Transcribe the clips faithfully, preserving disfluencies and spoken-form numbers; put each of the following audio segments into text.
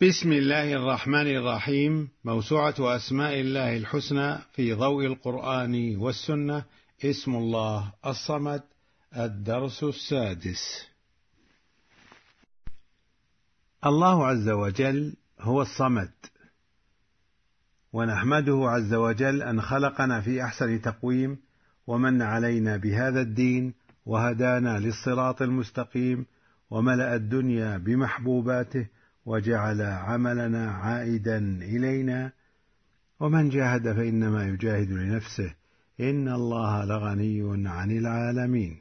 بسم الله الرحمن الرحيم. موسوعة أسماء الله الحسنى في ضوء القرآن والسنة. اسم الله الصمد. الدرس السادس. الله عز وجل هو الصمد، ونحمده عز وجل أن خلقنا في أحسن تقويم، ومن علينا بهذا الدين، وهدانا للصراط المستقيم، وملأ الدنيا بمحبوباته، وجعل عملنا عائدا إلينا. ومن جاهد فإنما يجاهد لنفسه، إن الله لغني عن العالمين.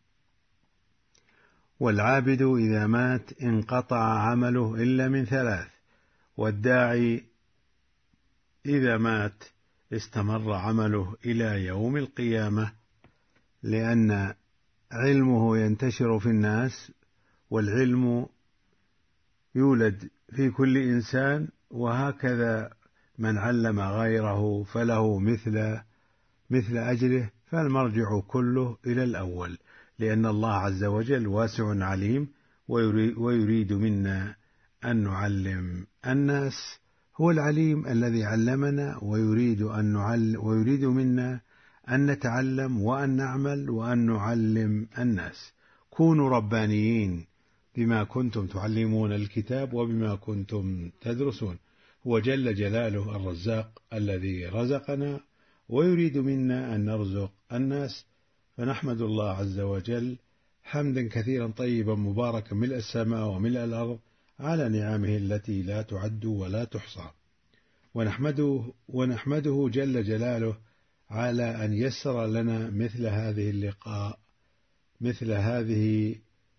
والعابد إذا مات انقطع عمله إلا من ثلاث، والداعي إذا مات استمر عمله إلى يوم القيامة، لأن علمه ينتشر في الناس، والعلم يولد في كل إنسان، وهكذا من علم غيره فله مثل مثل أجره، فالمرجع كله إلى الأول، لأن الله عز وجل واسع عليم، ويريد منا أن نعلم الناس. هو العليم الذي علمنا، ويريد أن نعلم ويريد منا أن نتعلم وأن نعمل وأن نعلم الناس. كونوا ربانيين بما كنتم تعلمون الكتاب وبما كنتم تدرسون. هو جل جلاله الرزاق الذي رزقنا، ويريد منا أن نرزق الناس، فنحمد الله عز وجل حمدا كثيرا طيبا مباركا ملء السماء وملء الأرض على نعمه التي لا تعد ولا تحصى. ونحمده, ونحمده جل جلاله على أن يسر لنا مثل هذه اللقاء مثل هذه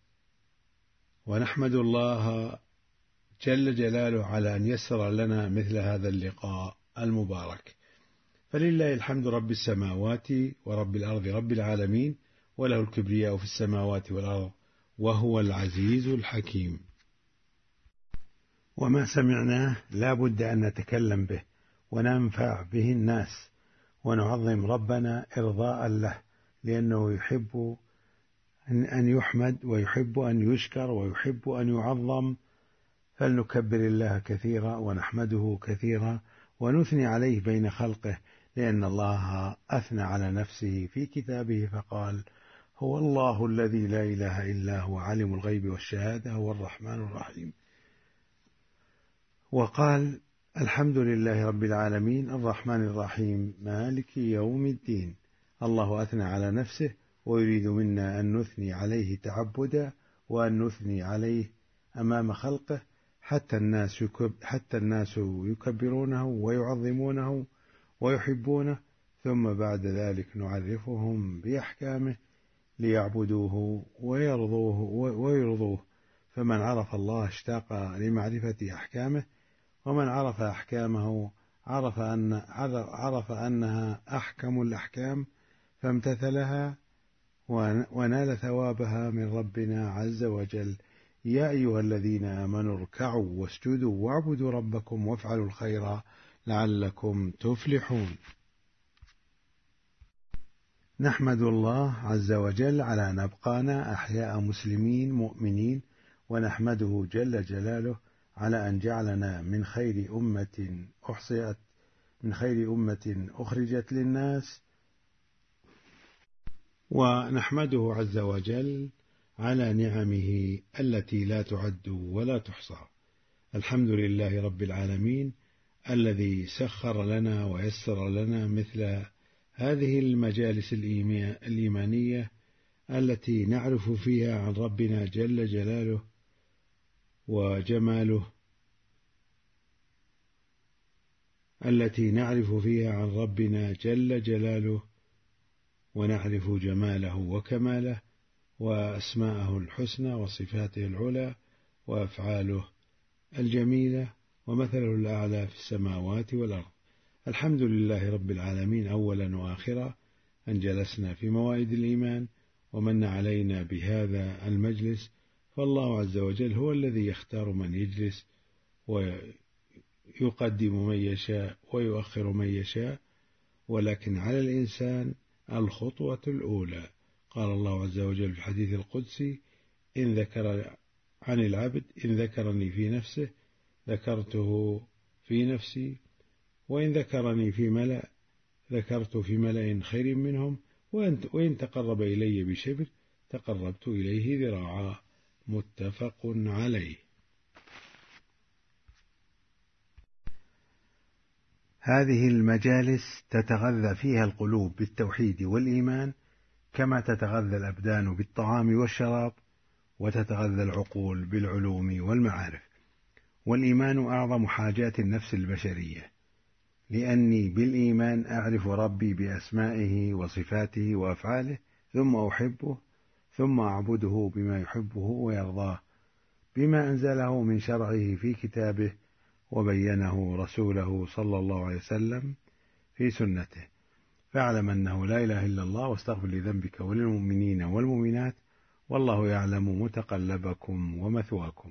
ونحمد الله جل جلاله على أن يسر لنا مثل هذا اللقاء المبارك. فلله الحمد رب السماوات ورب الأرض رب العالمين، وله الكبرياء في السماوات والأرض، وهو العزيز الحكيم. وما سمعناه لا بد أن نتكلم به وننفع به الناس، ونعظم ربنا إرضاء له، لأنه يحب أن يحمد، ويحب أن يشكر، ويحب أن يعظم. فلنكبر الله كثيرا ونحمده كثيرا ونثني عليه بين خلقه، لأن الله أثنى على نفسه في كتابه فقال: هو الله الذي لا إله إلا هو عالم الغيب والشهادة، هو الرحمن الرحيم. وقال: الحمد لله رب العالمين الرحمن الرحيم مالك يوم الدين. الله أثنى على نفسه، ويريد منا أن نثني عليه تعبدا، وأن نثني عليه أمام خلقه، حتى الناس يكب حتى الناس يكبرونه ويعظمونه ويحبونه، ثم بعد ذلك نعرفهم بأحكامه ليعبدوه ويرضوه ويرضوه. فمن عرف الله اشتاق لمعرفة أحكامه، ومن عرف أحكامه عرف أن عرف أنها أحكم الأحكام فامتثلها ونال ثوابها من ربنا عز وجل. يا أيها الذين آمنوا اركعوا واسجدوا واعبدوا ربكم وافعلوا الخير لعلكم تفلحون. نحمد الله عز وجل على أن أبقانا أحياء مسلمين مؤمنين، ونحمده جل جلاله على أن جعلنا من خير أمة أحصيت من خير أمة أخرجت للناس. ونحمده عز وجل على نعمه التي لا تعد ولا تحصى. الحمد لله رب العالمين الذي سخر لنا ويسر لنا مثل هذه المجالس الإيمانية التي نعرف فيها عن ربنا جل جلاله وجماله التي نعرف فيها عن ربنا جل جلاله ونعرف جماله وكماله وأسماءه الحسنى وصفاته العلى وأفعاله الجميلة ومثله الأعلى في السماوات والأرض. الحمد لله رب العالمين أولا وآخرا أن جلسنا في موائد الإيمان ومن علينا بهذا المجلس. فالله عز وجل هو الذي يختار من يجلس، ويقدم من يشاء ويؤخر من يشاء، ولكن على الإنسان الخطوة الأولى. قال الله عز وجل في الحديث القدسي: إن ذكر عن العبد إن ذكرني في نفسه ذكرته في نفسي، وإن ذكرني في ملأ ذكرت في ملأ خير منهم، وإن تقرب إلي بشبر تقربت إليه ذراعا. متفق عليه. هذه المجالس تتغذى فيها القلوب بالتوحيد والإيمان، كما تتغذى الأبدان بالطعام والشراب، وتتغذى العقول بالعلوم والمعارف. والإيمان أعظم حاجات النفس البشرية، لأني بالإيمان أعرف ربي بأسمائه وصفاته وأفعاله، ثم أحبه، ثم أعبده بما يحبه ويرضاه، بما أنزله من شرعه في كتابه، وبينه رسوله صلى الله عليه وسلم في سنته. فاعلم أنه لا إله إلا الله، واستغفر لذنبك وللمؤمنين والمؤمنات، والله يعلم متقلبكم ومثواكم.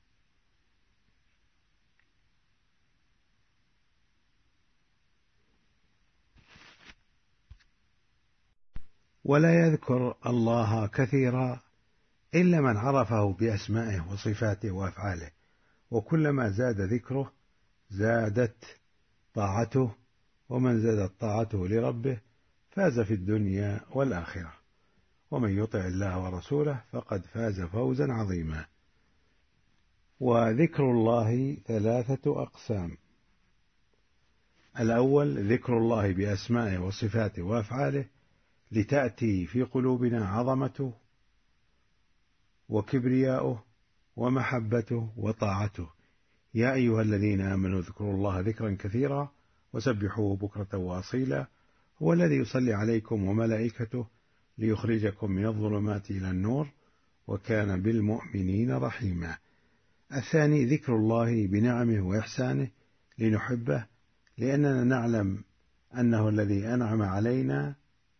ولا يذكر الله كثيرا إلا من عرفه بأسمائه وصفاته وأفعاله، وكلما زاد ذكره زادت طاعته، ومن زادت طاعته لربه فاز في الدنيا والآخرة. ومن يطع الله ورسوله فقد فاز فوزا عظيما. وذكر الله ثلاثة أقسام: الأول ذكر الله بأسمائه وصفاته وأفعاله، لتأتي في قلوبنا عظمته وكبرياؤه ومحبته وطاعته. يا أيها الذين آمنوا اذكروا الله ذكرا كثيرا وسبحوه بكرة وأصيلا، هو الذي يصلي عليكم وملائكته ليخرجكم من الظلمات إلى النور، وكان بالمؤمنين رحيما. الثاني ذكر الله بنعمه وإحسانه لنحبه، لأننا نعلم أنه الذي أنعم علينا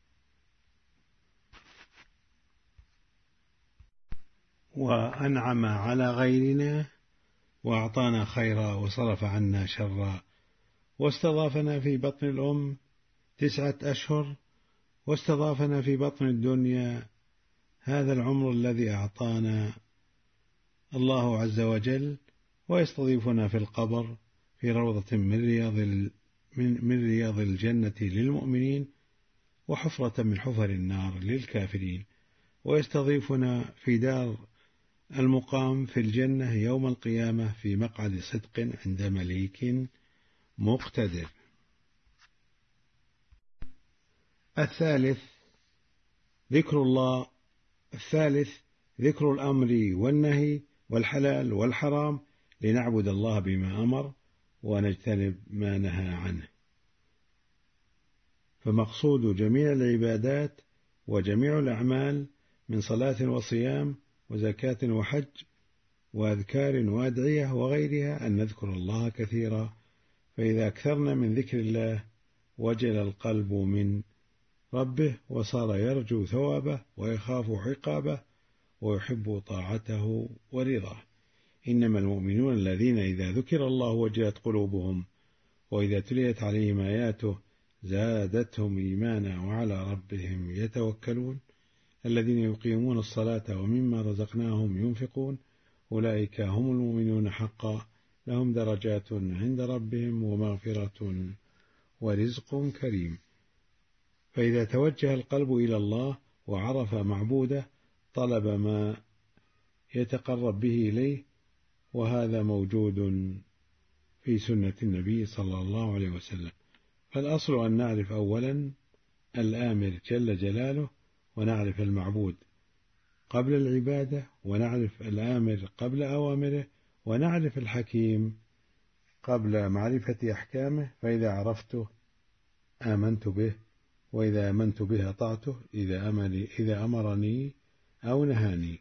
وأنعم على غيرنا، وأعطانا خيرا وصرف عنا شرا، واستضافنا في بطن الأم تسعة أشهر، واستضافنا في بطن الدنيا هذا العمر الذي أعطانا الله عز وجل، ويستضيفنا في القبر في روضة من رياض من, من رياض الجنة للمؤمنين، وحفرة من حفر النار للكافرين، ويستضيفنا في دار المقام في الجنة يوم القيامة في مقعد صدق عند مليك مقتدر. الثالث ذكر الله الثالث ذكر الأمر والنهي والحلال والحرام، لنعبد الله بما أمر ونجتنب ما نهى عنه. فمقصود جميع العبادات وجميع الأعمال من صلاة وصيام وزكاة وحج وأذكار وأدعية وغيرها أن نذكر الله كثيرا، فإذا أكثرنا من ذكر الله وجل القلب من ربه، وصار يرجو ثوابه ويخاف عقابه ويحب طاعته ورضاه. إنما المؤمنون الذين إذا ذكر الله وجلت قلوبهم، وإذا تليت عليهم آياته زادتهم إيمانا وعلى ربهم يتوكلون، الذين يقيمون الصلاة ومما رزقناهم ينفقون، أولئك هم المؤمنون حقا، لهم درجات عند ربهم ومغفرة ورزق كريم. فإذا توجه القلب إلى الله وعرف معبوده طلب ما يتقرب به إليه، وهذا موجود في سنة النبي صلى الله عليه وسلم. فالأصل أن نعرف أولا الآمر جل جلاله، ونعرف المعبود قبل العبادة، ونعرف الآمر قبل أوامره، ونعرف الحكيم قبل معرفة أحكامه. فإذا عرفته آمنت به، وإذا آمنت به أطعته إذا أمرني, إذا أمرني أو نهاني.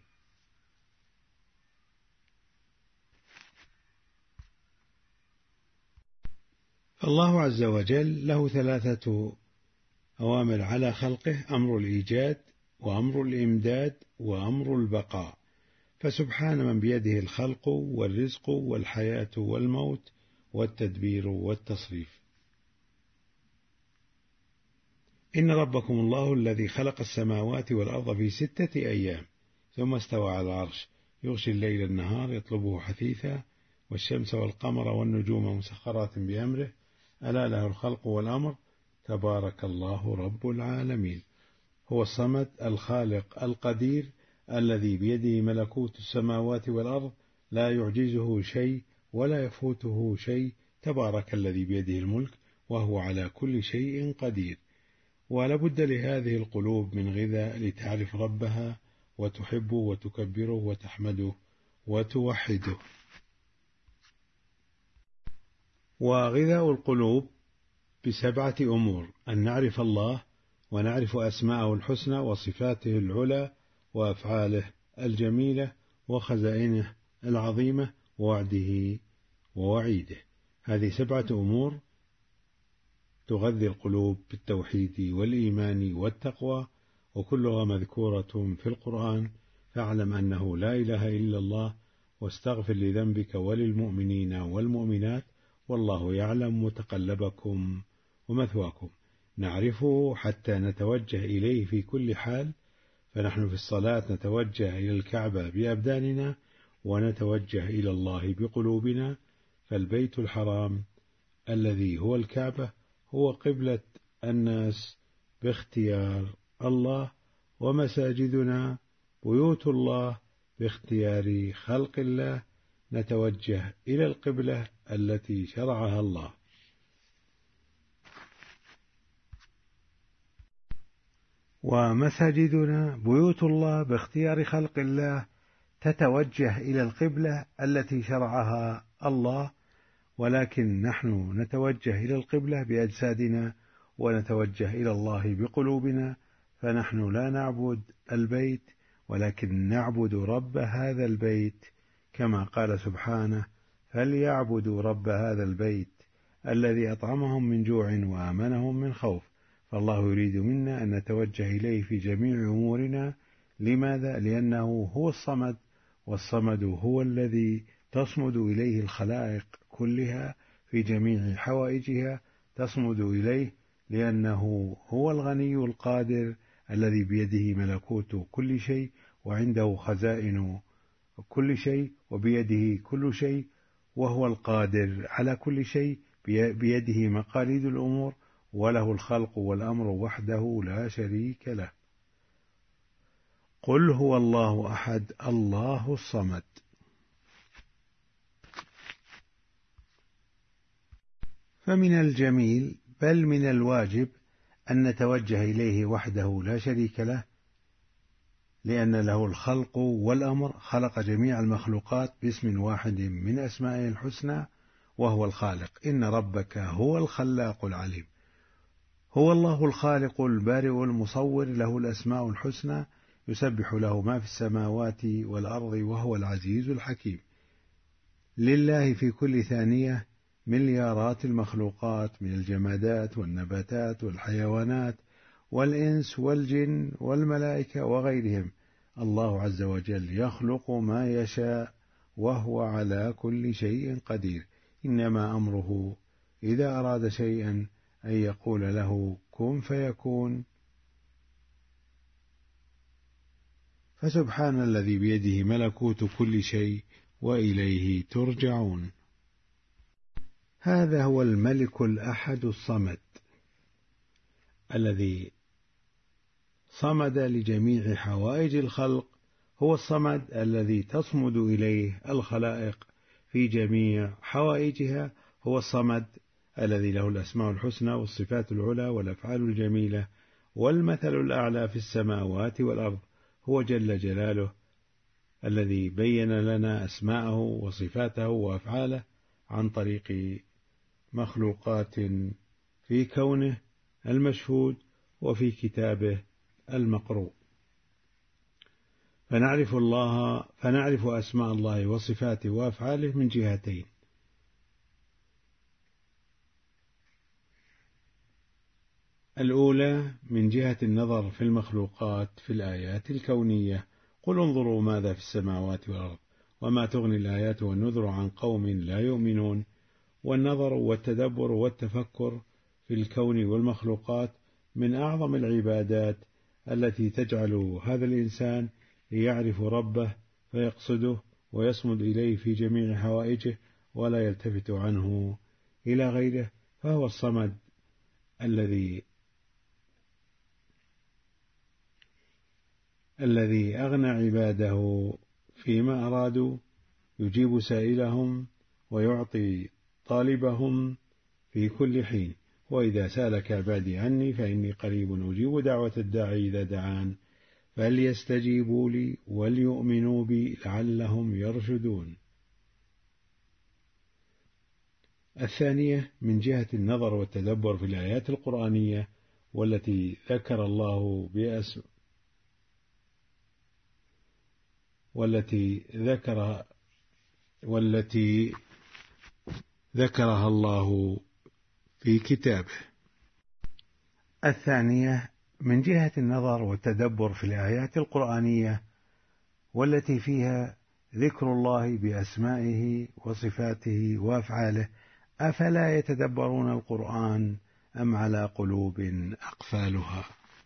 فالله عز وجل له ثلاثة أوامر على خلقه: أمر الإيجاد، وأمر الإمداد، وأمر البقاء. فسبحان من بيده الخلق والرزق والحياة والموت والتدبير والتصريف. إن ربكم الله الذي خلق السماوات والأرض في ستة أيام ثم استوى على العرش، يغشي الليل النهار يطلبه حثيثا، والشمس والقمر والنجوم مسخرات بأمره ألا له الخلق والأمر تبارك الله رب العالمين. هو الصمد الخالق القدير الذي بيده ملكوت السماوات والأرض لا يعجزه شيء ولا يفوته شيء، تبارك الذي بيده الملك وهو على كل شيء قدير. ولابد لهذه القلوب من غذاء لتعرف ربها وتحبه وتكبره وتحمده وتوحده. وغذاء القلوب بسبعة أمور: أن نعرف الله ونعرف أسماءه الحسنى وصفاته العلى وأفعاله الجميلة وخزائنه العظيمة ووعده ووعيده. هذه سبعة أمور تغذي القلوب بالتوحيد والإيمان والتقوى، وكلها مذكورة في القرآن. فاعلم أنه لا إله إلا الله، واستغفر لذنبك وللمؤمنين والمؤمنات، والله يعلم متقلبكم ومثواكم. نعرفه حتى نتوجه إليه في كل حال، فنحن في الصلاة نتوجه إلى الكعبة بأبداننا ونتوجه إلى الله بقلوبنا، فالبيت الحرام الذي هو الكعبة هو قبلة الناس باختيار الله، ومساجدنا بيوت الله باختيار خلق الله، نتوجه إلى القبلة التي شرعها الله. ومساجدنا بيوت الله باختيار خلق الله تتوجه إلى القبلة التي شرعها الله، ولكن نحن نتوجه إلى القبلة بأجسادنا ونتوجه إلى الله بقلوبنا، فنحن لا نعبد البيت ولكن نعبد رب هذا البيت، كما قال سبحانه: فليعبدوا رب هذا البيت الذي أطعمهم من جوع وآمنهم من خوف. فالله يريد منا أن نتوجه إليه في جميع أمورنا. لماذا؟ لأنه هو الصمد، والصمد هو الذي تصمد إليه الخلائق كلها في جميع حوائجها، تصمد إليه لأنه هو الغني القادر الذي بيده ملكوت كل شيء، وعنده خزائن كل شيء، وبيده كل شيء، وهو القادر على كل شيء، بيده مقاليد الأمور، وله الخلق والأمر وحده لا شريك له. قل هو الله أحد الله الصمد. فمن الجميل بل من الواجب أن نتوجه إليه وحده لا شريك له، لأن له الخلق والأمر، خلق جميع المخلوقات باسم واحد من أسمائه الحسنى وهو الخالق. إن ربك هو الخلاق العليم. هو الله الخالق البارئ المصور، له الأسماء الحسنى، يسبح له ما في السماوات والأرض وهو العزيز الحكيم. لله في كل ثانية مليارات المخلوقات من الجمادات والنباتات والحيوانات والإنس والجن والملائكة وغيرهم. الله عز وجل يخلق ما يشاء وهو على كل شيء قدير. إنما أمره إذا أراد شيئا أن يقول له كن فيكون. فسبحان الذي بيده ملكوت كل شيء وإليه ترجعون. هذا هو الملك الأحد الصمد الذي صمد لجميع حوائج الخلق. هو الصمد الذي تصمد إليه الخلائق في جميع حوائجها. هو الصمد الذي له الأسماء الحسنى والصفات العلى والأفعال الجميلة والمثل الأعلى في السماوات والأرض. هو جل جلاله الذي بين لنا أسماءه وصفاته وأفعاله عن طريق مخلوقات في كونه المشهود وفي كتابه المقروء. فنعرف الله فنعرف أسماء الله وصفاته وأفعاله من جهتين: الأولى من جهة النظر في المخلوقات في الآيات الكونية: قل انظروا ماذا في السماوات والأرض وما تغني الآيات والنذر عن قوم لا يؤمنون. والنظر والتدبر والتفكر في الكون والمخلوقات من أعظم العبادات التي تجعل هذا الإنسان يعرف ربه فيقصده ويصمد إليه في جميع حوائجه ولا يلتفت عنه إلى غيره، فهو الصمد الذي الذي أغنى عباده فيما أرادوا، يجيب سائلهم ويعطي طالبهم في كل حين. وإذا سألك عبادي عني فإني قريب أجيب دعوة الداعي إذا دعان فليستجيبوا لي وليؤمنوا بي لعلهم يرشدون. الثانية من جهة النظر والتدبر في الآيات القرآنية والتي ذكر الله بأسم والتي ذكر والتي ذكرها الله في كتابه. الثانية من جهة النظر والتدبر في الآيات القرآنية والتي فيها ذكر الله بأسمائه وصفاته وأفعاله، أفلا يتدبرون القرآن أم على قلوب أقفالها.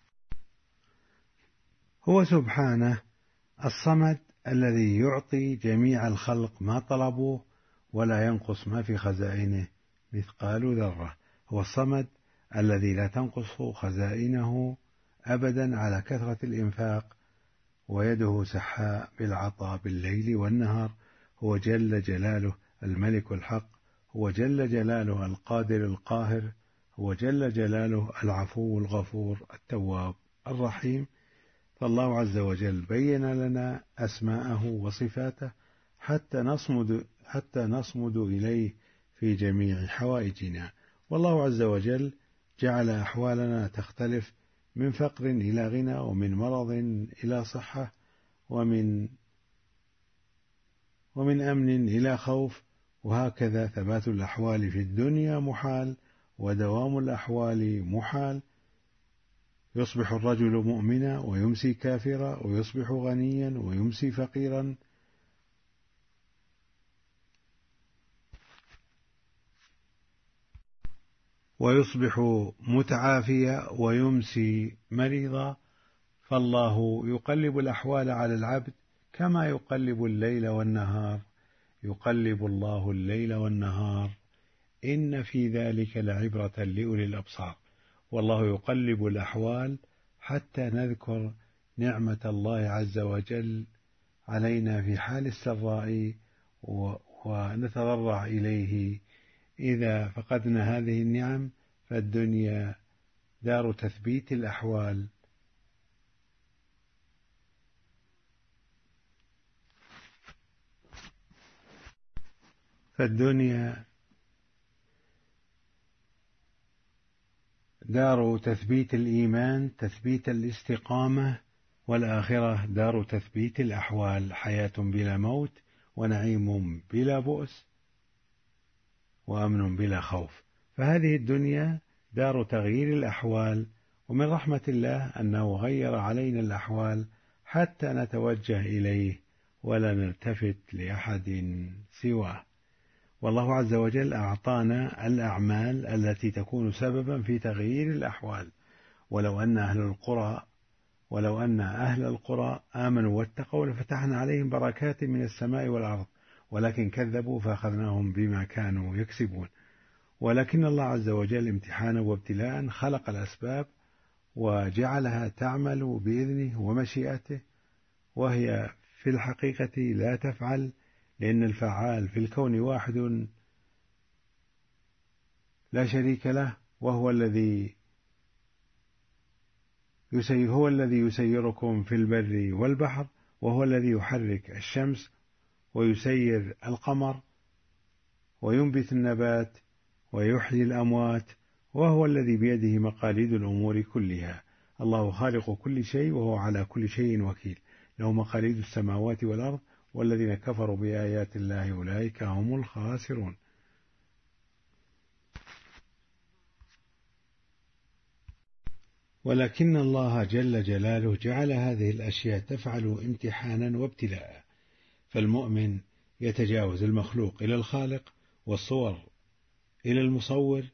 هو سبحانه الصمد الذي يعطي جميع الخلق ما طلبوه ولا ينقص ما في خزائنه مثقال ذرة. هو الصمد الذي لا تنقص خزائنه أبدا على كثرة الإنفاق، ويده سحاء بالعطاء بالليل والنهار. هو جل جلاله الملك الحق، هو جل جلاله القادر القاهر، هو جل جلاله العفو الغفور التواب الرحيم. فالله عز وجل بين لنا أسماءه وصفاته حتى نصمد, حتى نصمد إليه في جميع حوائجنا. والله عز وجل جعل أحوالنا تختلف من فقر إلى غنى، ومن مرض إلى صحة، ومن ومن أمن إلى خوف، وهكذا ثبات الأحوال في الدنيا محال، ودوام الأحوال محال. يصبح الرجل مؤمنا ويمسي كافرا، ويصبح غنيا ويمسي فقيرا، ويصبح متعافيا ويمسي مريضا. فالله يقلب الأحوال على العبد كما يقلب الليل والنهار. يقلب الله الليل والنهار، إن في ذلك لعبرة لأولي الأبصار. والله يقلب الأحوال حتى نذكر نعمة الله عز وجل علينا في حال السراء ونتضرع إليه. إذا فقدنا هذه النعم فالدنيا دار تثبيت الأحوال، فالدنيا دار تثبيت الإيمان، تثبيت الاستقامة، والآخرة دار تثبيت الأحوال، حياة بلا موت، ونعيم بلا بؤس، وأمن بلا خوف. فهذه الدنيا دار تغيير الأحوال، ومن رحمة الله أنه غير علينا الأحوال حتى نتوجه إليه ولا نلتفت لأحد سواه. والله عز وجل أعطانا الأعمال التي تكون سببا في تغيير الأحوال. ولو أن أهل القرى ولو أن أهل القرى آمنوا واتقوا لفتحنا عليهم بركات من السماء والأرض، ولكن كذبوا فأخذناهم بما كانوا يكسبون. ولكن الله عز وجل امتحانا وابتلاء خلق الأسباب وجعلها تعمل بإذنه ومشيئته، وهي في الحقيقة لا تفعل، لأن الفعال في الكون واحد لا شريك له، وهو الذي يسير هو الذي يسيركم في البر والبحر، وهو الذي يحرك الشمس ويسير القمر وينبت النبات ويحيي الأموات، وهو الذي بيده مقاليد الأمور كلها. الله خالق كل شيء وهو على كل شيء وكيل، له مقاليد السماوات والأرض، والذين كفروا بآيات الله أولئك هم الخاسرون. ولكن الله جل جلاله جعل هذه الأشياء تفعل امتحانا وابتلاء، فالمؤمن يتجاوز المخلوق إلى الخالق، والصور إلى المصور،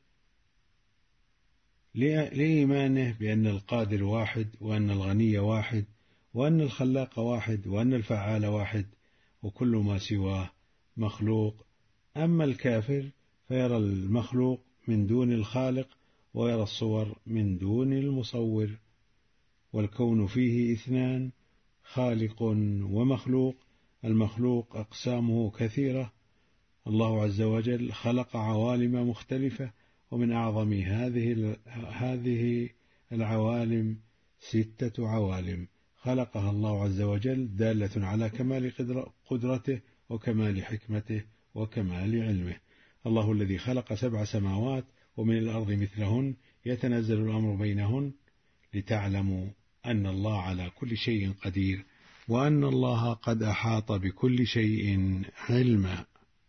لإيمانه بأن القادر واحد، وأن الغني واحد، وأن الخلاق واحد، وأن الفعال واحد، وكل ما سواه مخلوق. أما الكافر فيرى المخلوق من دون الخالق، ويرى الصور من دون المصور. والكون فيه اثنان: خالق ومخلوق. المخلوق أقسامه كثيرة، الله عز وجل خلق عوالم مختلفة، ومن أعظم هذه هذه العوالم ستة عوالم خلقها الله عز وجل، دالة على كمال قدرته وكمال حكمته وكمال علمه. الله الذي خلق سبع سماوات ومن الأرض مثلهن يتنزل الأمر بينهن لتعلموا أن الله على كل شيء قدير، وأن الله قد أحاط بكل شيء علما.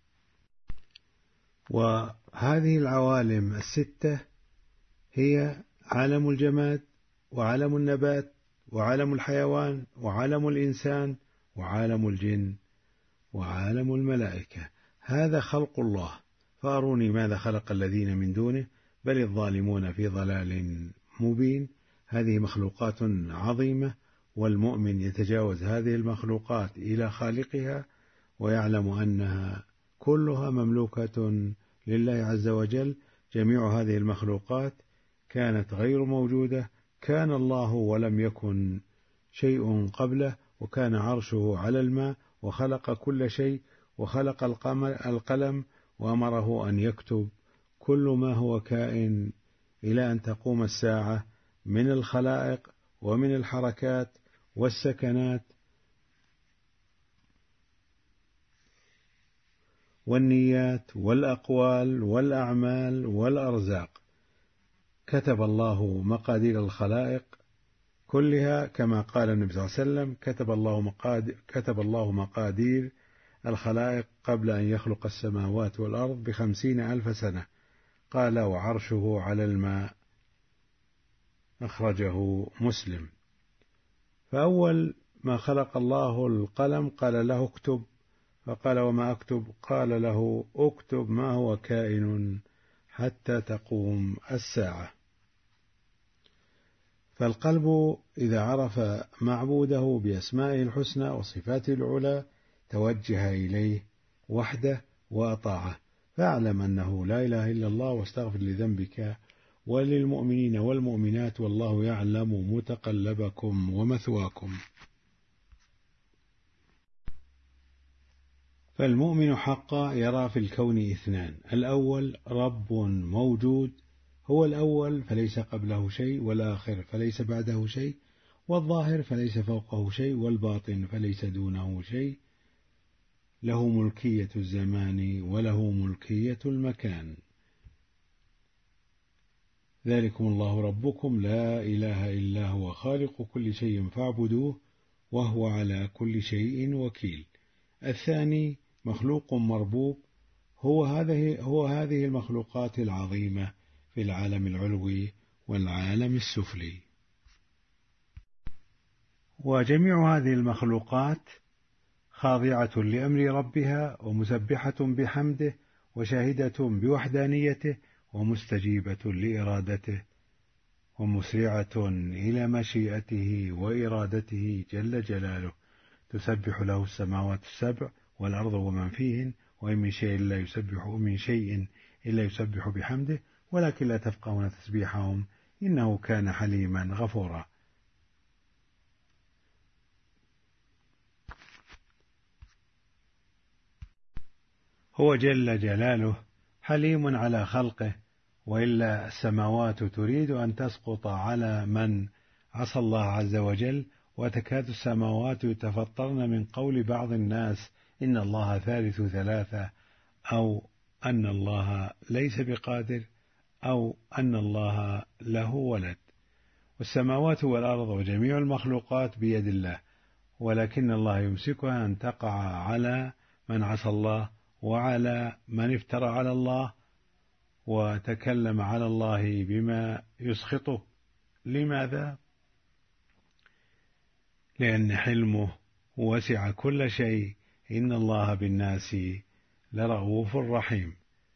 وهذه العوالم الستة هي عالم الجماد، وعالم النبات، وعالم الحيوان، وعالم الإنسان، وعالم الجن، وعالم الملائكة. هذا خلق الله، فأروني ماذا خلق الذين من دونه، بل الظالمون في ضلال مبين. هذه مخلوقات عظيمة، والمؤمن يتجاوز هذه المخلوقات إلى خالقها، ويعلم أنها كلها مملوكة لله عز وجل. جميع هذه المخلوقات كانت غير موجودة، كان الله ولم يكن شيء قبله، وكان عرشه على الماء، وخلق كل شيء، وخلق القلم وأمره أن يكتب كل ما هو كائن إلى أن تقوم الساعة من الخلائق ومن الحركات والسكنات والنيات والأقوال والأعمال والأرزاق. كتب الله مقادير الخلائق كلها، كما قال النبي صلى الله عليه وسلم: كتب الله مقادير, كتب الله مقادير الخلائق قبل أن يخلق السماوات والأرض بخمسين ألف سنة. قال: وعرشه على الماء. أخرجه مسلم. فأول ما خلق الله القلم قال له: اكتب. فقال: وما أكتب؟ قال له: اكتب ما هو كائن حتى تقوم الساعة. فالقلب إذا عرف معبوده بأسمائه الحسنى وصفاته العلى توجه إليه وحده وأطاعه. فاعلم أنه لا إله إلا الله، واستغفر لذنبك وللمؤمنين والمؤمنات، والله يعلم متقلبكم ومثواكم. فالمؤمن حقا يرى في الكون اثنان: الأول رب موجود هو الأول فليس قبله شيء، والآخر فليس بعده شيء، والظاهر فليس فوقه شيء، والباطن فليس دونه شيء، له ملكية الزمان وله ملكية المكان. ذلكم الله ربكم لا إله إلا هو خالق كل شيء فاعبدوه وهو على كل شيء وكيل. الثاني مخلوق مربوب، هو هذه هو هذه المخلوقات العظيمة في العالم العلوي والعالم السفلي. وجميع هذه المخلوقات خاضعة لأمر ربها، ومسبحة بحمده، وشاهدة بوحدانيته، ومستجيبة لإرادته، ومسرعة إلى مشيئته وإرادته جل جلاله. تسبح له السماوات السبع والأرض ومن فيهن، وإن من شيء إلا يسبح من شيء إلا يسبح بحمده ولكن لا تفقهون تسبيحهم إنه كان حليما غفورا. هو جل جلاله حليم على خلقه، وإلا السماوات تريد أن تسقط على من عصى الله عز وجل، وتكاد السماوات يتفطرن من قول بعض الناس إن الله ثالث ثلاثة، أو أن الله ليس بقادر، أو أن الله له ولد. والسماوات والأرض وجميع المخلوقات بيد الله، ولكن الله يمسكها أن تقع على من عصى الله وعلى من افترى على الله وتكلم على الله بما يسخطه. لماذا؟ لأن حلمه وسع كل شيء، إن الله بالناس لرؤوف رحيم.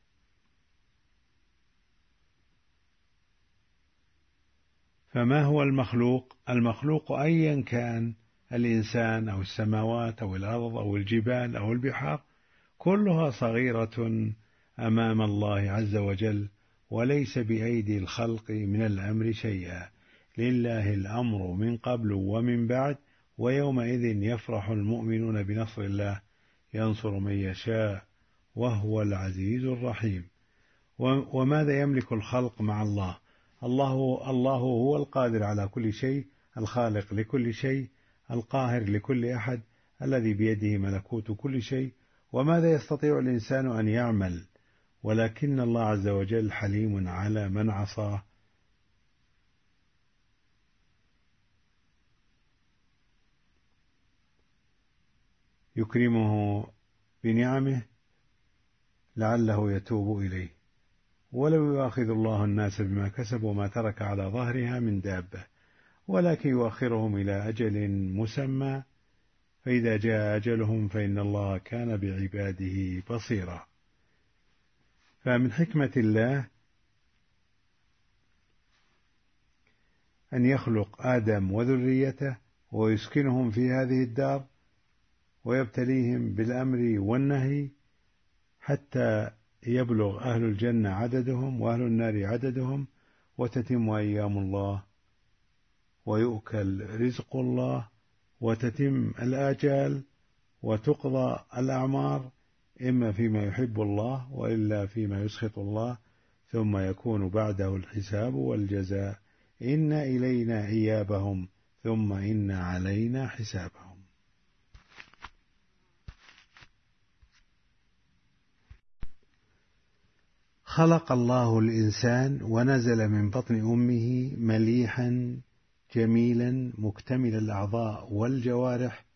فما هو المخلوق؟ المخلوق أيا كان، الإنسان أو السماوات أو الأرض أو الجبال أو البحار، كلها صغيرة أمام الله عز وجل، وليس بأيدي الخلق من الأمر شيئا. لله الأمر من قبل ومن بعد، ويومئذ يفرح المؤمنون بنصر الله ينصر من يشاء وهو العزيز الرحيم. وماذا يملك الخلق مع الله؟ الله الله هو القادر على كل شيء، الخالق لكل شيء، القاهر لكل أحد، الذي بيده ملكوت كل شيء. وماذا يستطيع الإنسان أن يعمل؟ ولكن الله عز وجل حليم على من عصاه. يكرمه بنعمه لعله يتوب إليه. ولو يؤاخذ الله الناس بما كسبوا ما ترك على ظهرها من دابة، ولكن يؤخرهم إلى أجل مسمى، فإذا جاء أجلهم فإن الله كان بعباده بصيرا. فمن حكمة الله أن يخلق آدم وذريته ويسكنهم في هذه الدار، ويبتليهم بالأمر والنهي حتى يبلغ أهل الجنة عددهم وأهل النار عددهم، وتتم أيام الله ويؤكل رزق الله، وتتم الآجال وتقضى الأعمار، إما فيما يحب الله وإلا فيما يسخط الله، ثم يكون بعده الحساب والجزاء. إن إلينا إيابهم ثم إن علينا حسابهم. خلق الله الإنسان ونزل من بطن أمه مليحا جميلا مكتمل الأعضاء والجوارح،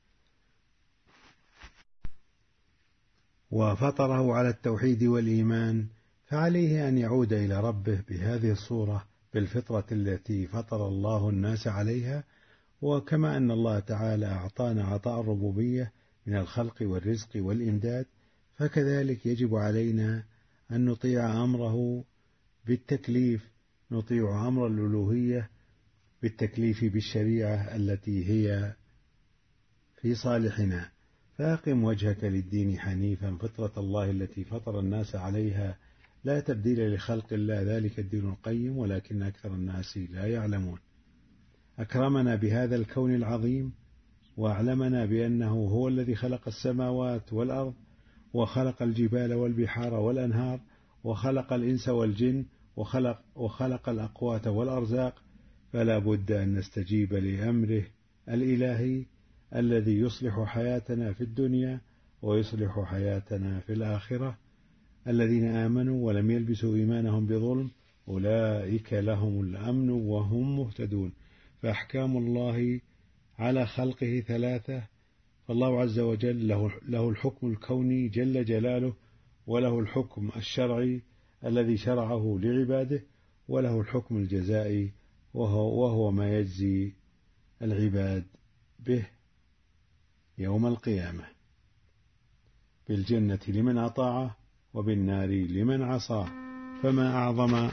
وفطره على التوحيد والإيمان، فعليه أن يعود إلى ربه بهذه الصورة بالفطرة التي فطر الله الناس عليها. وكما أن الله تعالى أعطانا عطاء الربوبية من الخلق والرزق والإمداد، فكذلك يجب علينا أن نطيع أمره بالتكليف، نطيع أمر الألوهية بالتكليف بالشريعة التي هي في صالحنا. فأقم وجهك للدين حنيفا فطرة الله التي فطر الناس عليها لا تبديل لخلق الله، ذلك الدين القيم ولكن أكثر الناس لا يعلمون. أكرمنا بهذا الكون العظيم، وأعلمنا بأنه هو الذي خلق السماوات والأرض، وخلق الجبال والبحار والأنهار، وخلق الإنس والجن، وخلق, وخلق الأقوات والأرزاق. فلا بد أن نستجيب لأمره الإلهي الذي يصلح حياتنا في الدنيا ويصلح حياتنا في الآخرة. الذين آمنوا ولم يلبسوا إيمانهم بظلم أولئك لهم الأمن وهم مهتدون. فأحكام الله على خلقه ثلاثة، فالله عز وجل له, له الحكم الكوني جل جلاله، وله الحكم الشرعي الذي شرعه لعباده، وله الحكم الجزائي وهو, وهو ما يجزي العباد به يوم القيامة، بالجنة لمن أطاعه وبالنار لمن عصاه. فما أعظم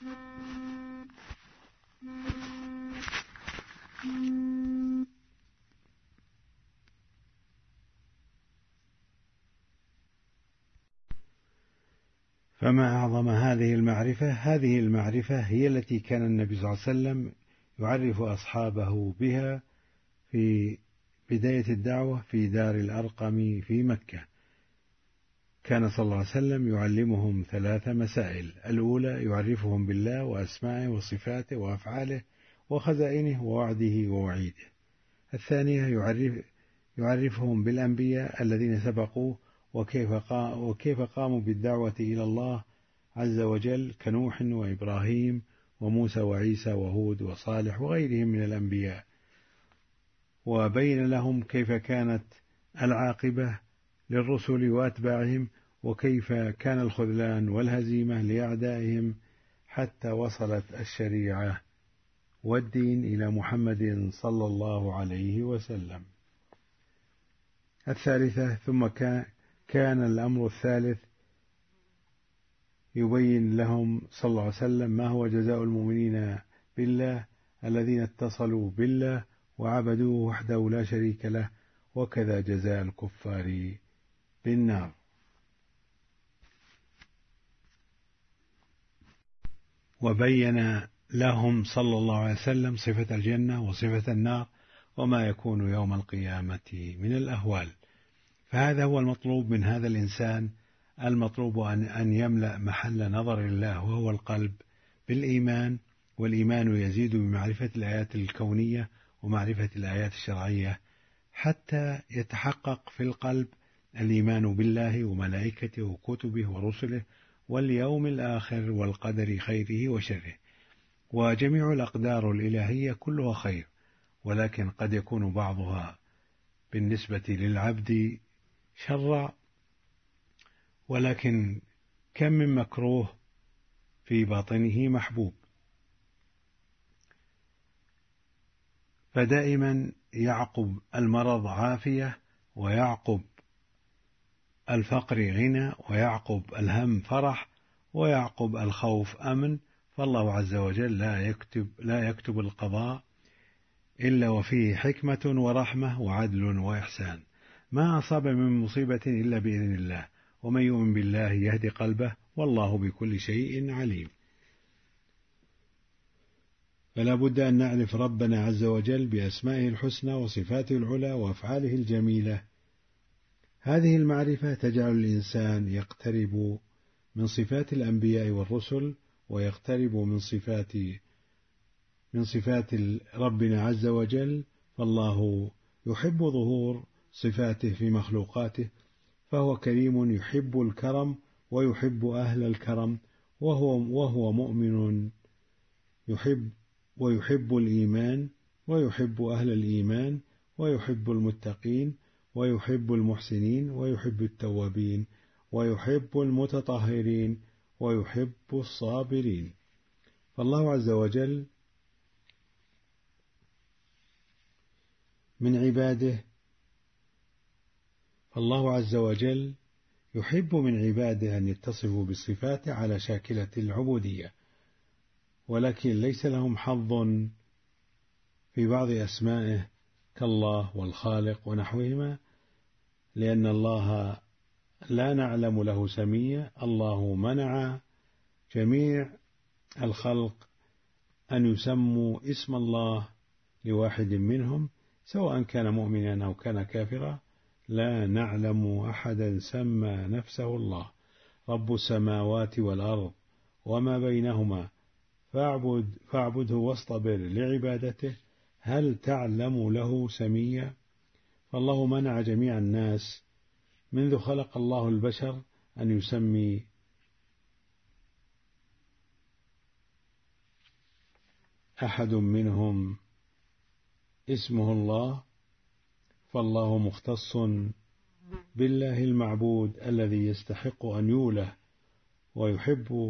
فما أعظم هذه المعرفة. هذه المعرفة هي التي كان النبي صلى الله عليه وسلم يعرف أصحابه بها في بداية الدعوة في دار الأرقم في مكة. كان صلى الله عليه وسلم يعلمهم ثلاث مسائل: الأولى يعرفهم بالله وأسمائه وصفاته وأفعاله وخزائنه ووعده ووعيده. الثانية يعرف يعرفهم بالأنبياء الذين سبقوه وكيف وكيف قاموا بالدعوة إلى الله عز وجل كنوح وإبراهيم وموسى وعيسى وهود وصالح وغيرهم من الأنبياء، وبين لهم كيف كانت العاقبة للرسل وأتباعهم، وكيف كان الخذلان والهزيمة لأعدائهم، حتى وصلت الشريعة والدين إلى محمد صلى الله عليه وسلم. الثالثة ثم كان الأمر الثالث يبين لهم صلى الله عليه وسلم ما هو جزاء المؤمنين بالله الذين اتصلوا بالله وعبدوه وحده لا شريك له، وكذا جزاء الكفار بالنار. وبين لهم صلى الله عليه وسلم صفة الجنة وصفة النار وما يكون يوم القيامة من الأهوال. فهذا هو المطلوب من هذا الإنسان، المطلوب أن يملأ محل نظر الله وهو القلب بالإيمان، والإيمان يزيد بمعرفة الآيات الكونية ومعرفة الآيات الشرعية حتى يتحقق في القلب الإيمان بالله وملائكته وكتبه ورسله واليوم الآخر والقدر خيره وشره. وجميع الأقدار الإلهية كلها خير، ولكن قد يكون بعضها بالنسبة للعبد شرا، ولكن كم من مكروه في باطنه محبوب. فدائما يعقب المرض عافية، ويعقب الفقر غنى، ويعقب الهم فرح، ويعقب الخوف أمن. فالله عز وجل لا يكتب, لا يكتب القضاء إلا وفيه حكمة ورحمة وعدل وإحسان. ما أصاب من مصيبة إلا بإذن الله، ومن يؤمن بالله يهدي قلبه، والله بكل شيء عليم. فلا بد أن نعرف ربنا عز وجل بأسمائه الحسنى وصفاته العلى وأفعاله الجميلة. هذه المعرفة تجعل الإنسان يقترب من صفات الأنبياء والرسل، ويقترب من صفات من صفات ربنا عز وجل. فالله يحب ظهور صفاته في مخلوقاته، فهو كريم يحب الكرم ويحب أهل الكرم، وهو, وهو مؤمن يحب ويحب الإيمان ويحب أهل الإيمان ويحب المتقين ويحب المحسنين ويحب التوابين ويحب المتطهرين ويحب الصابرين. فالله عز وجل من عباده فالله عز وجل يحب من عباده أن يتصفوا بالصفات على شاكلة العبودية، ولكن ليس لهم حظ في بعض أسمائه كالله والخالق ونحوهما، لأن الله لا نعلم له سمية. الله منع جميع الخلق أن يسموا اسم الله لواحد منهم، سواء كان مؤمنا أو كان كافرا. لا نعلم أحدا سمى نفسه الله. رب السماوات والأرض وما بينهما فاعبد فاعبده واصطبر لعبادته هل تعلم له سميا. فالله منع جميع الناس منذ خلق الله البشر أن يسمي أحد منهم اسمه الله. فالله مختص بالله المعبود الذي يستحق أن يوله، ويحب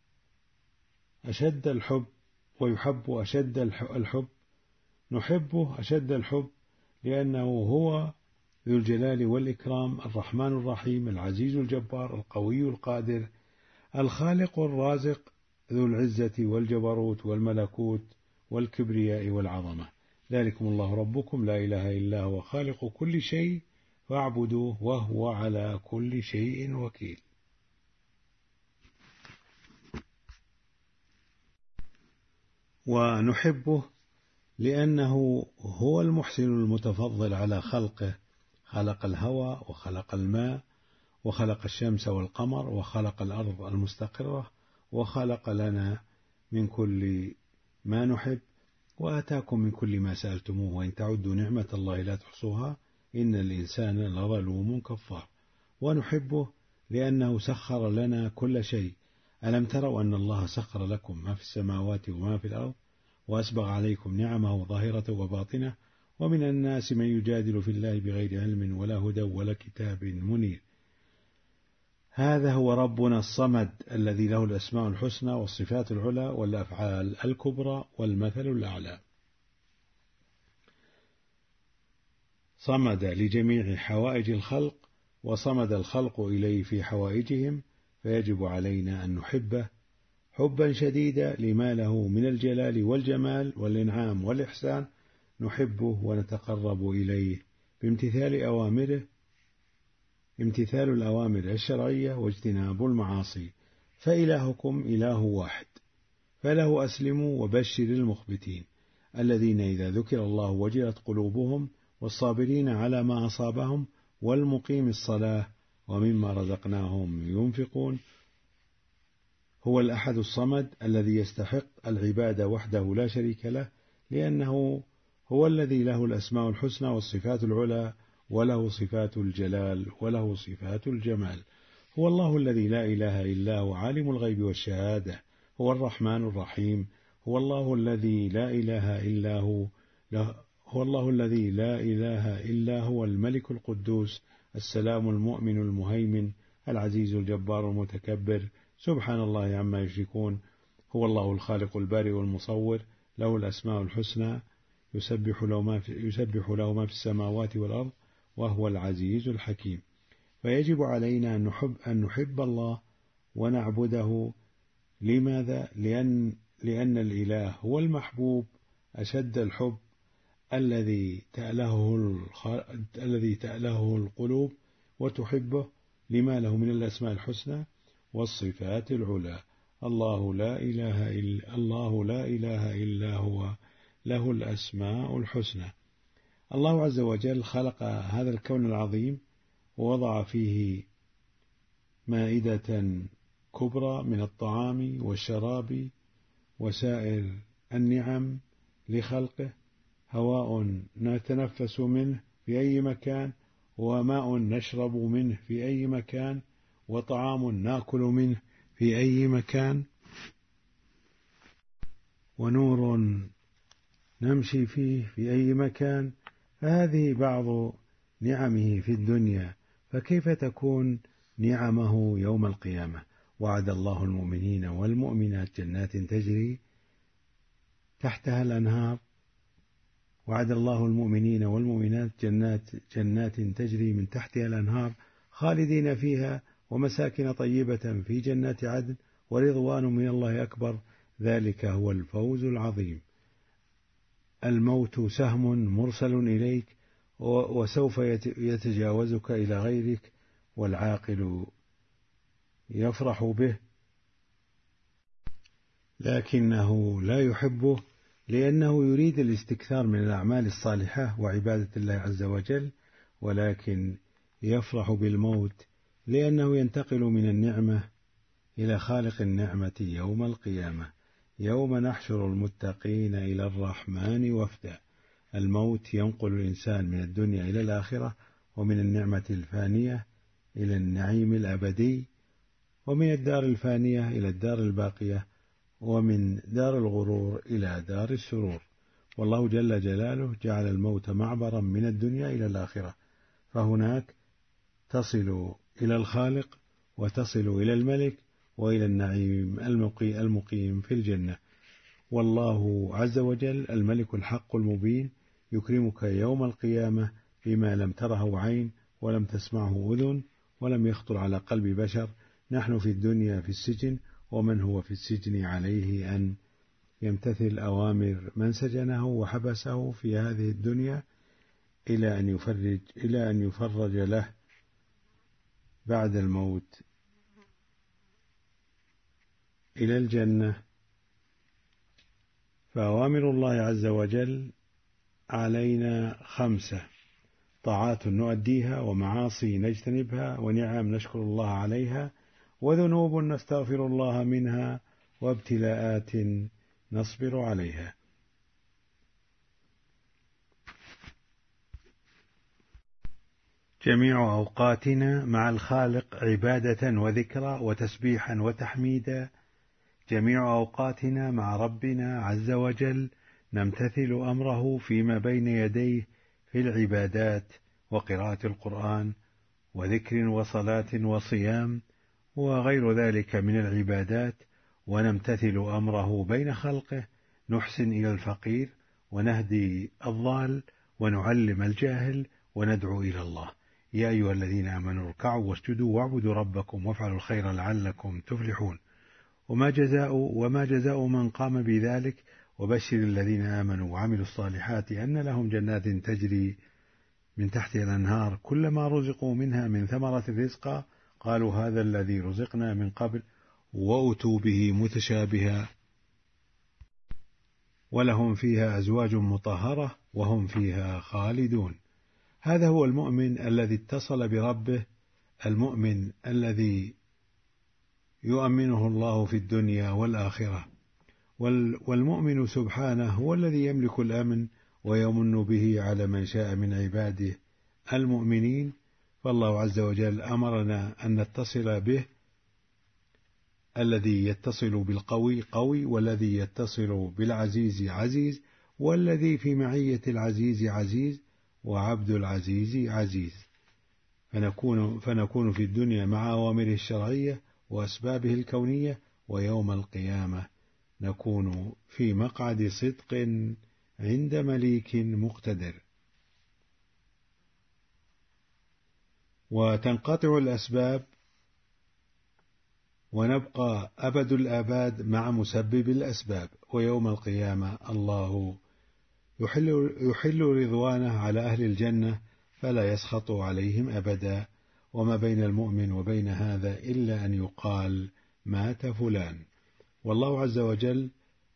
أشد الحب ويحب أشد الحب نحبه أشد الحب، لأنه هو ذو الجلال والإكرام، الرحمن الرحيم، العزيز الجبار، القوي القادر، الخالق الرازق، ذو العزة والجبروت والملكوت والكبرياء والعظمة. ذلكم الله ربكم لا إله إلا هو خالق كل شيء فاعبدوه وهو على كل شيء وكيل. ونحبه لأنه هو المحسن المتفضل على خلقه، خلق الهوى وخلق الماء وخلق الشمس والقمر وخلق الأرض المستقرة وخلق لنا من كل ما نحب، وآتاكم من كل ما سألتموه، وإن تعدوا نعمة الله لا تحصوها إن الإنسان لظلوم كفار. ونحبه لأنه سخر لنا كل شيء. ألم تروا أن الله سخر لكم ما في السماوات وما في الأرض وأسبغ عليكم نعمه ظاهرة وباطنة ومن الناس من يجادل في الله بغير علم ولا هدى ولا كتاب منير. هذا هو ربنا الصمد الذي له الأسماء الحسنى والصفات العلى والأفعال الكبرى والمثل الأعلى. صمد لجميع حوائج الخلق، وصمد الخلق إليه في حوائجهم، فيجب علينا أن نحبه حبا شديدا لما له من الجلال والجمال والإنعام والإحسان. نحبه ونتقرب إليه بامتثال أوامره، امتثال الأوامر الشرعية واجتناب المعاصي. فإلهكم إله واحد، فله أسلموا وبشر المخبتين الذين إذا ذكر الله وجلت قلوبهم والصابرين على ما أصابهم والمقيم الصلاة ومما رزقناهم ينفقون. هو الأحد الصمد الذي يستحق العبادة وحده لا شريك له، لأنه هو الذي له الأسماء الحسنى والصفات العلى، وله صفات الجلال وله صفات الجمال. هو الله الذي لا إله إلا هو عالم الغيب والشهادة، هو الرحمن الرحيم. هو الله الذي لا إله إلا هو هو الله الذي لا إله إلا هو الملك القدوس السلام المؤمن المهيمن العزيز الجبار المتكبر، سبحان الله عما يشركون. هو الله الخالق البارئ والمصور، له الأسماء الحسنى، يسبح له ما في, يسبح له ما في السماوات والأرض، وهو العزيز الحكيم. فيجب علينا أن نحب, أن نحب الله ونعبده. لماذا؟ لأن, لأن الإله هو المحبوب أشد الحب الذي تألهه, الذي تألهه القلوب وتحبه لما له من الأسماء الحسنى والصفات العلى. الله لا إله إلا الله لا إله إلا هو له الأسماء الحسنى. الله عز وجل خلق هذا الكون العظيم ووضع فيه مائدة كبرى من الطعام والشراب وسائر النعم لخلقه، هواء نتنفس منه في أي مكان، وماء نشرب منه في أي مكان، وطعام نأكل منه في أي مكان، ونور نمشي فيه في أي مكان. فهذه بعض نعمه في الدنيا، فكيف تكون نعمه يوم القيامة؟ وعد الله المؤمنين والمؤمنات جنات تجري تحتها الأنهار وعد الله المؤمنين والمؤمنات جنات جنات تجري من تحتها الأنهار خالدين فيها ومساكن طيبة في جنات عدن ورضوان من الله أكبر، ذلك هو الفوز العظيم. الموت سهم مرسل إليك وسوف يتجاوزك إلى غيرك، والعاقل يفرح به لكنه لا يحبه، لأنه يريد الاستكثار من الأعمال الصالحة وعبادة الله عز وجل، ولكن يفرح بالموت لأنه ينتقل من النعمة إلى خالق النعمة يوم القيامة، يوم نحشر المتقين إلى الرحمن وفدا. الموت ينقل الإنسان من الدنيا إلى الآخرة، ومن النعمة الفانية إلى النعيم الأبدي، ومن الدار الفانية إلى الدار الباقية، ومن دار الغرور إلى دار السرور. والله جل جلاله جعل الموت معبرا من الدنيا إلى الآخرة، فهناك تصل إلى الخالق وتصل إلى الملك وإلى النعيم المقيم في الجنة. والله عز وجل الملك الحق المبين يكرمك يوم القيامة بما لم تره عين ولم تسمعه أذن ولم يخطر على قلب بشر. نحن في الدنيا في السجن، ومن هو في السجن عليه أن يمتثل أوامر من سجنه وحبسه في هذه الدنيا إلى أن يفرج إلى أن يفرج له بعد الموت إلى الجنة. فأوامر الله عز وجل علينا خمسة: طاعات نؤديها، ومعاصي نجتنبها، ونعم نشكر الله عليها، وذنوب نستغفر الله منها، وابتلاءات نصبر عليها. جميع أوقاتنا مع الخالق عبادة وذكرى وتسبيحا وتحميدا، جميع أوقاتنا مع ربنا عز وجل نمتثل أمره فيما بين يديه في العبادات وقراءة القرآن وذكر وصلاة وصيام وغير ذلك من العبادات، ونمتثل أمره بين خلقه، نحسن إلى الفقير ونهدي الضال ونعلم الجاهل وندعو إلى الله. يا أيها الذين آمنوا اركعوا واسجدوا واعبدوا ربكم وافعلوا الخير لعلكم تفلحون. وما جزاء وما جزاء من قام بذلك، وبشر الذين آمنوا وعملوا الصالحات أن لهم جنات تجري من تحتها الأنهار كلما رزقوا منها من ثمرة رزقا قالوا هذا الذي رزقنا من قبل وأتوا به متشابها ولهم فيها أزواج مطهرة وهم فيها خالدون. هذا هو المؤمن الذي اتصل بربه، المؤمن الذي يؤمنه الله في الدنيا والآخرة. والمؤمن سبحانه هو الذي يملك الأمن ويمن به على من شاء من عباده المؤمنين. فالله عز وجل أمرنا أن نتصل به، الذي يتصل بالقوي قوي، والذي يتصل بالعزيز عزيز، والذي في معية العزيز عزيز، وعبد العزيز عزيز. فنكون, فنكون في الدنيا مع أوامره الشرعية وأسبابه الكونية، ويوم القيامة نكون في مقعد صدق عند مليك مقتدر. وتنقطع الأسباب ونبقى أبد الآباد مع مسبب الأسباب، ويوم القيامة الله يحل, يحل رضوانه على أهل الجنة فلا يسخط عليهم أبدا. وما بين المؤمن وبين هذا إلا أن يقال مات فلان. والله عز وجل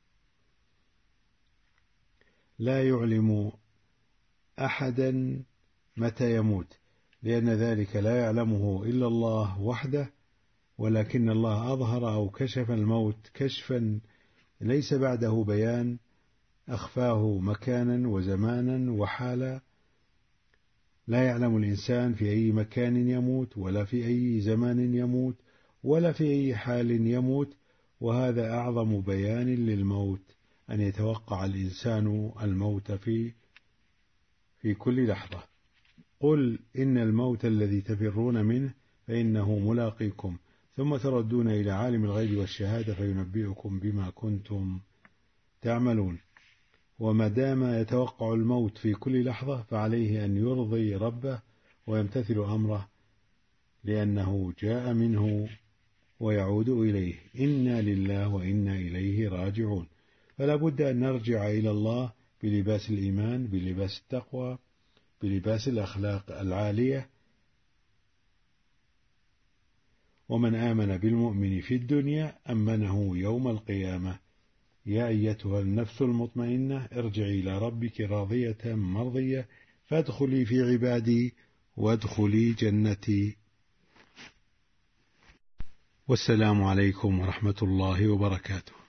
لا يعلم أحدا متى يموت، لأن ذلك لا يعلمه إلا الله وحده، ولكن الله أظهر أو كشف الموت كشفا ليس بعده بيان، أخفاه مكانا وزمانا وحالا. لا يعلم الإنسان في أي مكان يموت، ولا في أي زمان يموت، ولا في أي حال يموت. وهذا أعظم بيان للموت، أن يتوقع الإنسان الموت في في كل لحظة. قل إن الموت الذي تفرون منه فإنه ملاقيكم، ثم تردون إلى عالم الغيب والشهادة فينبئكم بما كنتم تعملون. وما دام يتوقع الموت في كل لحظة فعليه أن يرضي ربه ويمتثل أمره، لأنه جاء منه ويعود إليه. إنا لله وإنا إليه راجعون. فلا بد أن نرجع إلى الله بلباس الإيمان، بلباس التقوى، بلباس الأخلاق العالية. ومن آمن بالمؤمن في الدنيا أمنه يوم القيامة. يا أيتها النفس المطمئنة ارجعي إلى ربك راضية مرضية فادخلي في عبادي وادخلي جنتي. والسلام عليكم ورحمة الله وبركاته.